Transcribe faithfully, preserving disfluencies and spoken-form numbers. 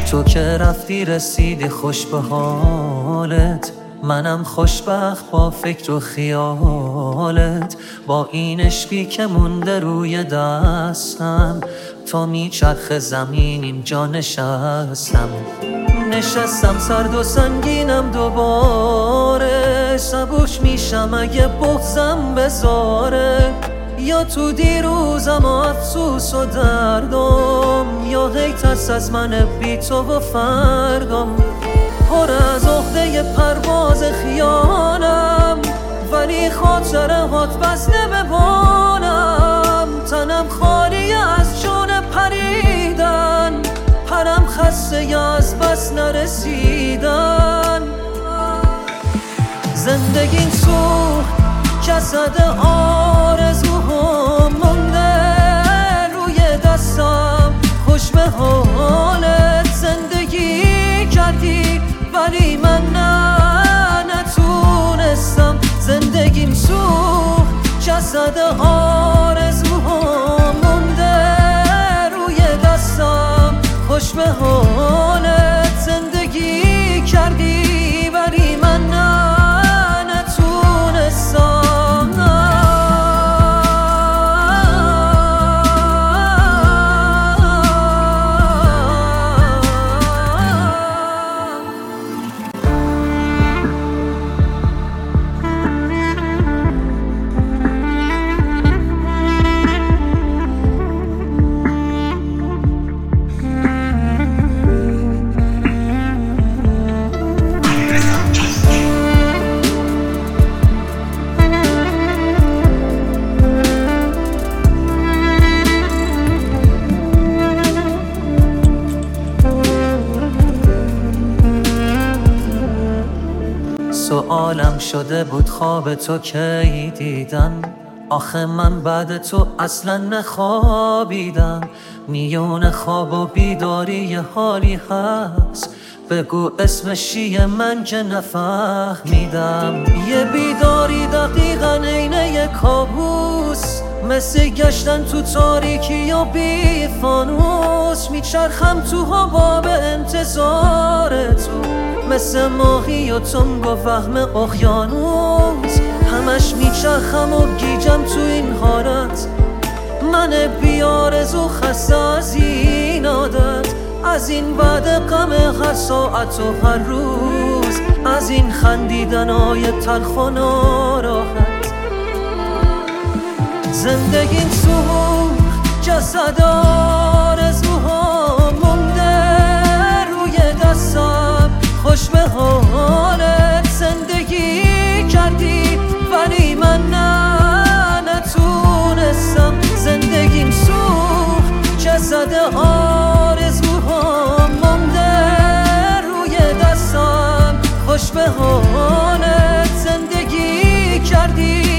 تو که رفتی رسیدی خوش به حالت، منم خوشبخت با فکر و خیالت. با این عشقی که مونده روی دستم، تا میچرخ زمین اینجا نشستم. نشستم سرد و سنگینم دوباره، سبوش میشم اگه بغضم بذاره. یا تو دیروزم و افسوس و دردم، یا هی ترس از من بی تو و فردم. پر از عقده پرواز خیالم، ولی خاطره هات بسته به بالم. تنم خالی از جون پریدن، پرم خسته از بس نرسیدن. زندگیم سوخت جسد آرزوهم مونده روی دستم، خوش به حالت زندگی کردی ولی من نه نتونستم. زندگیم سوخت جسد آرزوهم مونده روی دستم، خوش به حالت زندگی کردی ولی من نه نتونستم. سوالم شده بود خواب تو کی دیدن، آخه من بعد تو اصلا نخوابیدم. میون خواب و بیداری یه حالی هست، بگو اسمش چیه من که نفهمیدم. یه بیداری دقیقا عین یه کابوس، مثل گشتن تو تاریکی و بی فانوس. میچرخم تو هوا به انتظار تو، مثل ماهی و تنگ و فهم اقیانوس. همش میچرخم و گیجم تو این حالت، من بیارزو خسته از این عادت. از این بعد غم هر ساعت و هر روز، از این خندیدنای تلخ و ناراحت. زندگیم سوخت جسد آرزوها مونده روی دستم، خوش به حالت زندگی کردی ولی من نه نتونستم. زندگیم سوخت جسد آرزوها مونده روی دستم، خوش به حالت زندگی کردی